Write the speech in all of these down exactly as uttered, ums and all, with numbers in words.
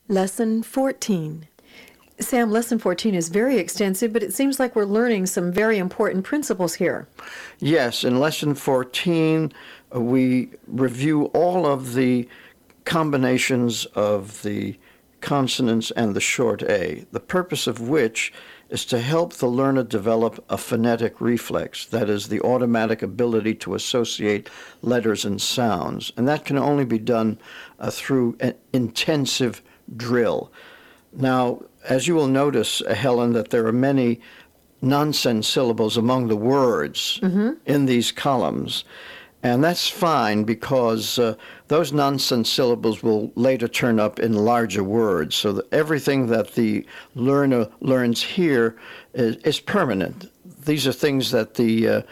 Lesson fourteen. Sam, Lesson fourteen is very extensive, but it seems like we're learning some very important principles here. Yes, in Lesson fourteen, uh, we review all of the combinations of the consonants and the short A, the purpose of which is to help the learner develop a phonetic reflex, that is, the automatic ability to associate letters and sounds. And that can only be done uh, through an intensive drill. Now, as you will notice, uh, Helen, that there are many nonsense syllables among the words mm-hmm. in these columns. And that's fine because uh, those nonsense syllables will later turn up in larger words. So that everything that the learner learns here is, is permanent. These are things that the uh,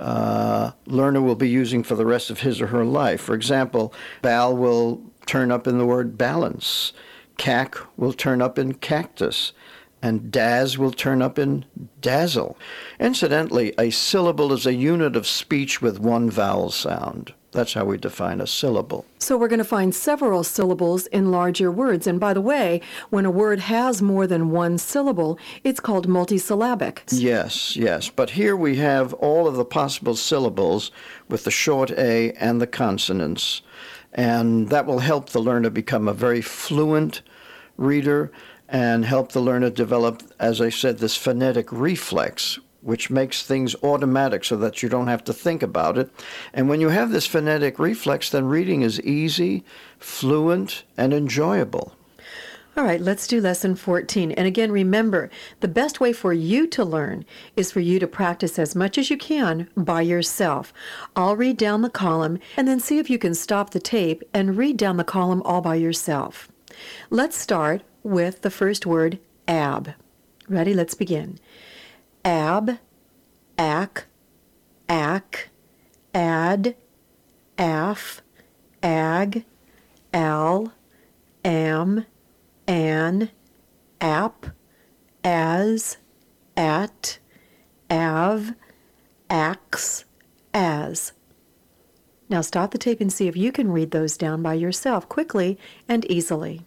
uh, learner will be using for the rest of his or her life. For example, bal will turn up in the word balance. Cac will turn up in cactus. And daz will turn up in dazzle. Incidentally, a syllable is a unit of speech with one vowel sound. That's how we define a syllable. So we're going to find several syllables in larger words. And by the way, when a word has more than one syllable, it's called multisyllabic. Yes, yes. But here we have all of the possible syllables with the short A and the consonants. And that will help the learner become a very fluent reader and help the learner develop, as I said, this phonetic reflex, which makes things automatic so that you don't have to think about it. And when you have this phonetic reflex, then reading is easy, fluent, and enjoyable. All right, let's do Lesson fourteen. And again, remember, the best way for you to learn is for you to practice as much as you can by yourself. I'll read down the column, and then see if you can stop the tape and read down the column all by yourself. Let's start with the first word, ab. Ready? Let's begin. Ab, ac, ac, ad, af, ag, al, am, an, ap, as, at, av, ax, as. Now stop the tape and see if you can read those down by yourself quickly and easily.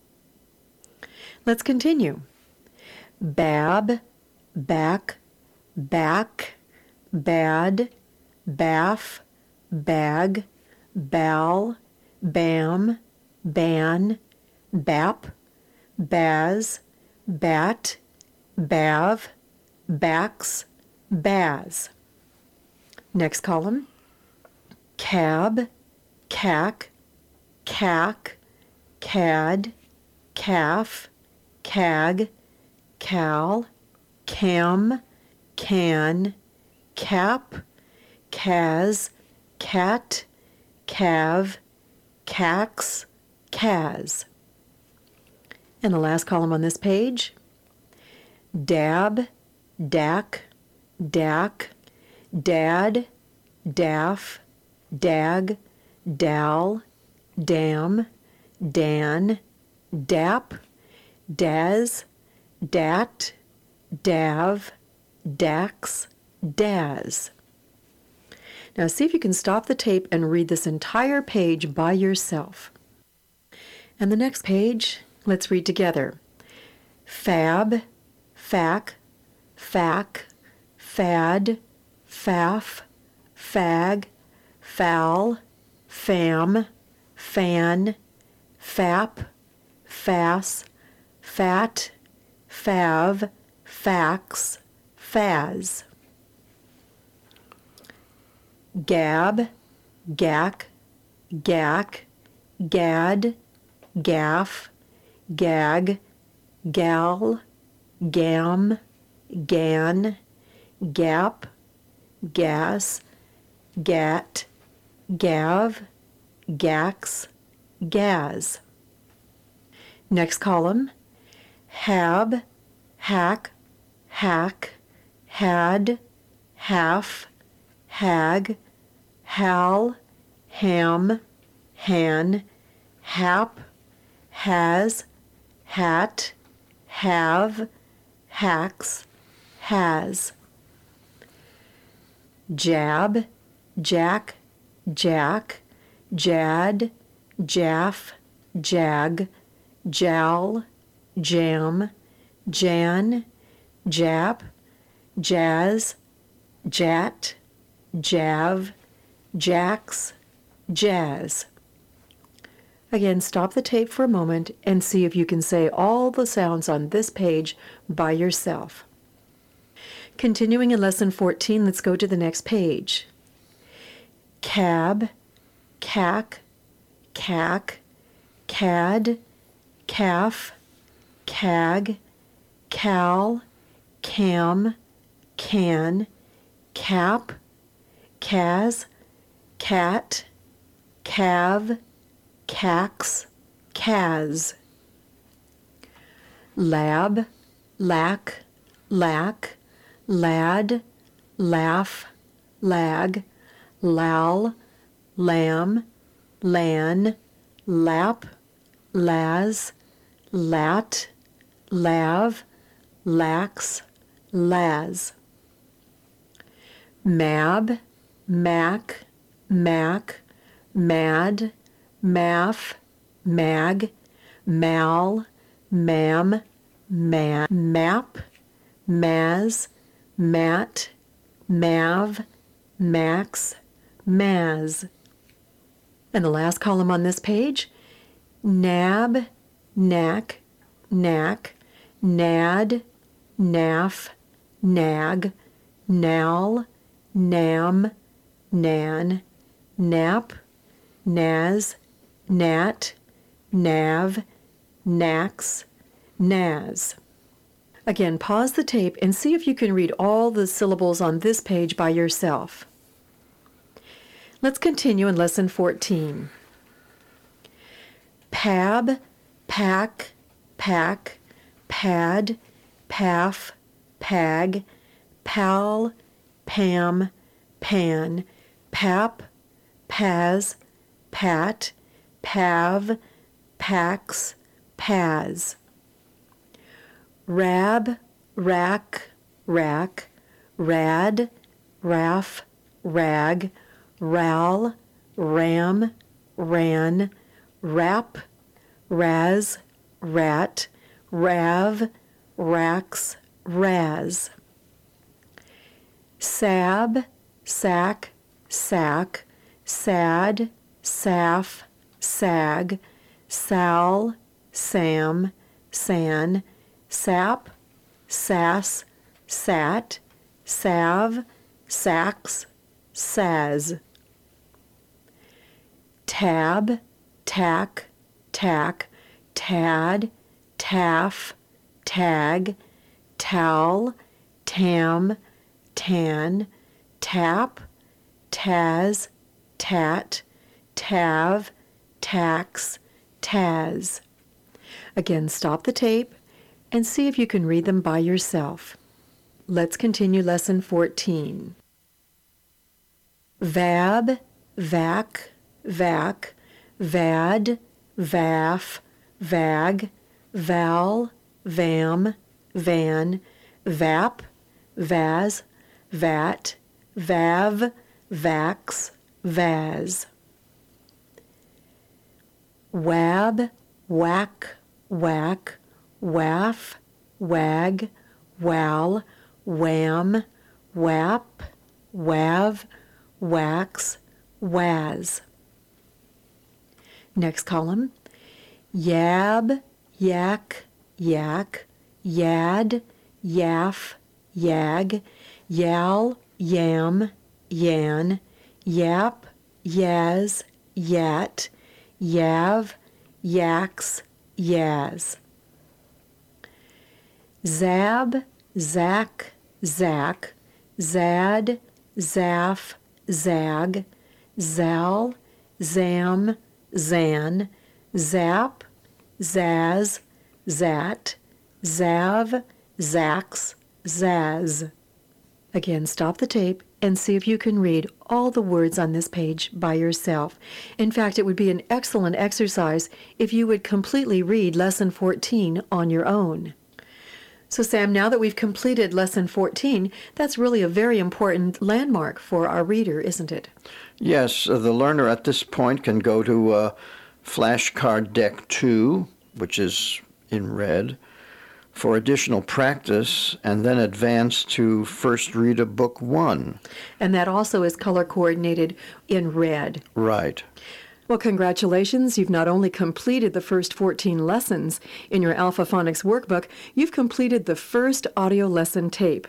Let's continue. Bab, back, back, bad, baff, bag, bal, bam, ban, bap, baz, bat, bav, bax, baz. Next column. Cab, cac, cac, cad, calf, cag, cal, cam, can, cap, cas, cat, cav, cax, cas. And the last column on this page, dab, dac, dac, dad, daff, dag, dal, dam, dan, dap, daz, dat, dav, dax, daz. Now see if you can stop the tape and read this entire page by yourself. And the next page, let's read together. Fab, fac, fac, fad, faff, fag, foul, fam, fan, fap, fass, fat, fav, fax, faz. Gab, gac, gac, gad, gaff, gag, gal, gam, gan, gap, gas, gat, gav, gax, gaz. Next column, hab, hack, hack, had, half, hag, hal, ham, han, hap, has, hat, have, hacks, has. Jab, jack, jack, jad, jaff, jag, jal, jam, jan, jap, jazz, jat, jav, jacks, jazz. Again, stop the tape for a moment and see if you can say all the sounds on this page by yourself. Continuing in Lesson fourteen, let's go to the next page. Cab, cack, cack, cad, calf, cag, cal, cam, can, cap, cas, cat, cav, cax, cas. Lab, lack, lack, lad, laugh, lag, lal, lamb, lan, lap, las, lat, lav, lax, las. Mab, mac, mac, mad, maff, mag, mal, mam, ma, map, maz, mat, mav, max, maz. And the last column on this page, nab, knack, knack, nad, naff, nag, nal, nam, nan, nap, naz, nat, nav, nax, naz. Again, pause the tape and see if you can read all the syllables on this page by yourself. Let's continue in Lesson fourteen. Pab, pack, pack, pad, paff, pag, pal, pam, pan, pap, paz, pat, pav, pax, paz. Rab, rack, rack, rad, raff, rag, ral, ram, ran, rap, raz, rat, rav, rax, raz. Sab, sack, sack, sad, saf, sag, sal, sam, san, sap, sass, sat, salve, sax, saz. Tab, tack, tack, tad, taff, tag, tal, tam, tan, tap, taz, tat, tav, tax, taz. Again, stop the tape and see if you can read them by yourself. Let's continue Lesson fourteen. Vab, vac, vac, vad, vaff, vag, val, vam, van, vap, vaz, vat, vav, vax, vaz. Wab, whack, whack, waff, wag, wal, wham, whap, wav, wax, waz. Next column. Yab, yak, yak, yad, yaff, yag, yal, yam, yan, yap, yaz, yat, yav, yaks, yaz. Zab, zak, zak, zad, zaf, zag, zal, zam, zan, zap, zaz, zat, zav, zax, zaz. Again, stop the tape and see if you can read all the words on this page by yourself. In fact, it would be an excellent exercise if you would completely read Lesson fourteen on your own. So, Sam, now that we've completed Lesson fourteen, that's really a very important landmark for our reader, isn't it? Yes, uh, the learner at this point can go to uh, flashcard deck two, which is in red, for additional practice, and then advance to First Reader Book One. And that also is color coordinated in red. Right. Well, congratulations. You've not only completed the first fourteen lessons in your Alpha Phonics workbook, you've completed the first audio lesson tape.